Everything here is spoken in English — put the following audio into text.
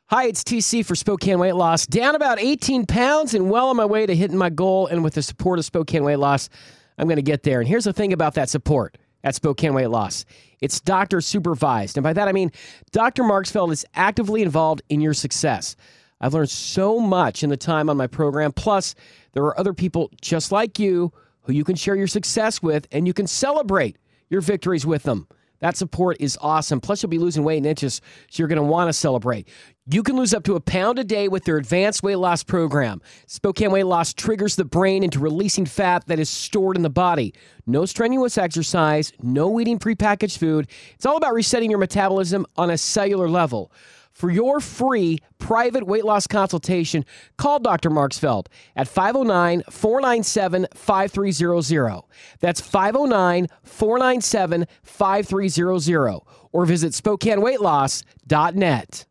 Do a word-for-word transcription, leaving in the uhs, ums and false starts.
Hi, it's T C for Spokane Weight Loss. Down about eighteen pounds and well on my way to hitting my goal. And with the support of Spokane Weight Loss, I'm going to get there. And here's the thing about that support at Spokane Weight Loss. It's doctor supervised. And by that, I mean Doctor Marksfeld is actively involved in your success. I've learned so much in the time on my program. Plus, there are other people just like you who you can share your success with, and you can celebrate your victories with them. That support is awesome. Plus, you'll be losing weight in inches, so you're going to want to celebrate. You can lose up to a pound a day with their advanced weight loss program. Spokane Weight Loss triggers the brain into releasing fat that is stored in the body. No strenuous exercise, no eating prepackaged food. It's all about resetting your metabolism on a cellular level. For your free private weight loss consultation, call Doctor Marksfeld at five oh nine, four nine seven, five three zero zero. That's five oh nine, four nine seven, five three zero zero. Or visit Spokane Weight Loss dot net.